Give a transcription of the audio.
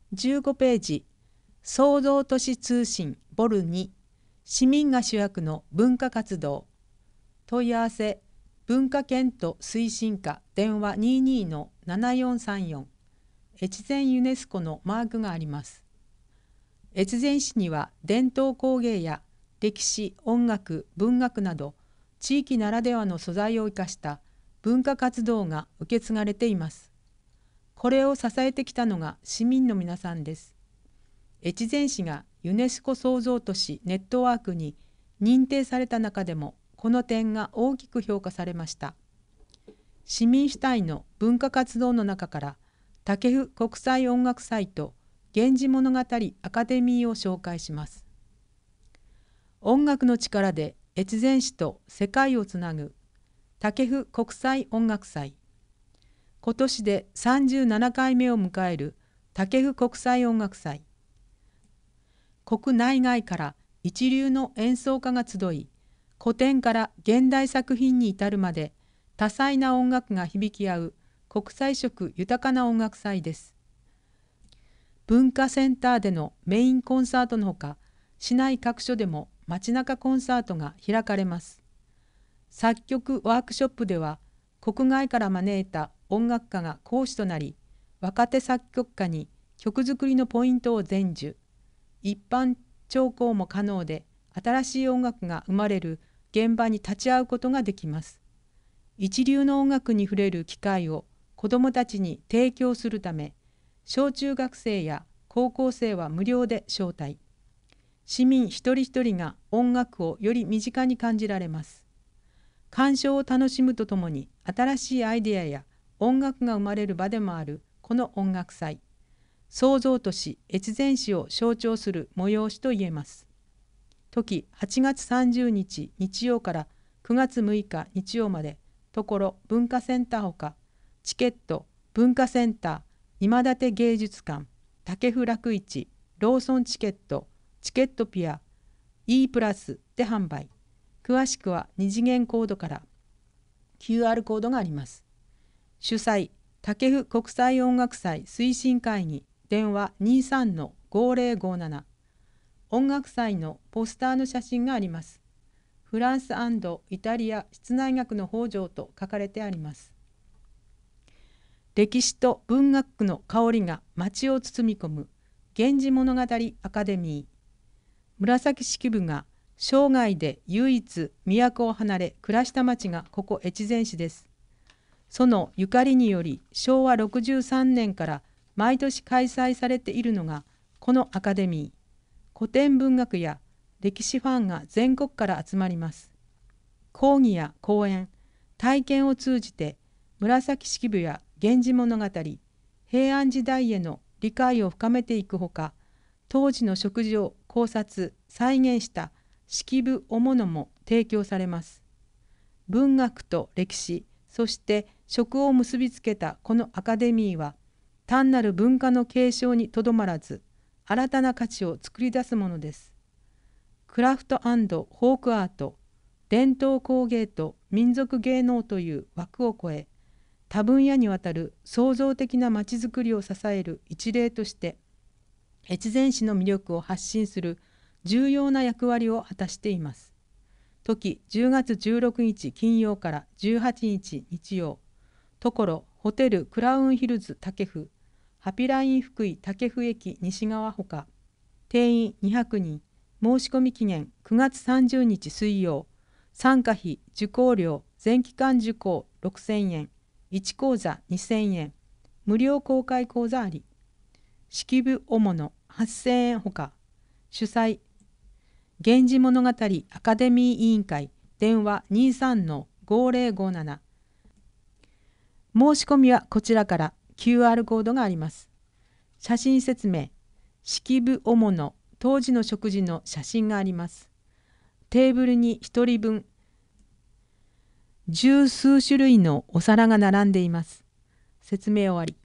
15ページ、創造都市通信ボル2、市民が主役の文化活動。問い合わせ、文化検討推進課電話 22-7434。越前ユネスコのマークがあります。越前市には伝統工芸や歴史、音楽、文学など地域ならではの素材を生かした文化活動が受け継がれています。これを支えてきたのが市民の皆さんです。越前市がユネスコ創造都市ネットワークに認定された中でもこの点が大きく評価されました。市民主体の文化活動の中から武生国際音楽祭と源氏物語アカデミーを紹介します。音楽の力で越前市と世界をつなぐ武生国際音楽祭。今年で37回目を迎える武生国際音楽祭。国内外から一流の演奏家が集い、古典から現代作品に至るまで多彩な音楽が響き合う国際色豊かな音楽祭です。文化センターでのメインコンサートのほか、市内各所でも街中コンサートが開かれます。作曲ワークショップでは、国外から招いた音楽家が講師となり、若手作曲家に曲作りのポイントを伝授。一般聴講も可能で、新しい音楽が生まれる現場に立ち会うことができます。一流の音楽に触れる機会を子どもたちに提供するため、小中学生や高校生は無料で招待。市民一人一人が音楽をより身近に感じられます。鑑賞を楽しむとともに新しいアイデアや音楽が生まれる場でもあるこの音楽祭。創造都市越前市を象徴する催しといえます。時8月30日日曜から9月6日日曜まで、ところ文化センターほか、チケット、文化センター、今立芸術館、武生楽市、ローソンチケット、チケットピア、E プラスで販売。詳しくは二次元コードから QR コードがあります。主催、武生国際音楽祭推進会議電話 23-5057。音楽祭のポスターの写真があります。フランス&イタリア室内楽の北条と書かれてあります。歴史と文学の香りが街を包み込む源氏物語アカデミー。紫式部が生涯で唯一都を離れ暮らした町がここ越前市です。そのゆかりにより昭和63年から毎年開催されているのがこのアカデミー。古典文学や歴史ファンが全国から集まります。講義や講演、体験を通じて紫式部や源氏物語、平安時代への理解を深めていくほか、当時の食事を考察、再現した式部お物も提供されます。文学と歴史、そして食を結びつけたこのアカデミーは、単なる文化の継承にとどまらず、新たな価値を作り出すものです。クラフト&フォークアート、伝統工芸と民族芸能という枠を超え、多分野にわたる創造的なまちづくりを支える一例として、越前市の魅力を発信する重要な役割を果たしています。時10月16日金曜から18日日曜、ところホテルクラウンヒルズ武生、ハピライン福井武生駅西側ほか、定員200人、申し込み期限9月30日水曜、参加費受講料全期間受講6000円、1講座2000円、無料公開講座あり、式部お物8000円ほか、主催、源氏物語アカデミー委員会電話 23-5057。申し込みはこちらから QR コードがあります。写真説明、式部お物当時の食事の写真があります。テーブルに1人分、十数種類のお皿が並んでいます。説明終わり。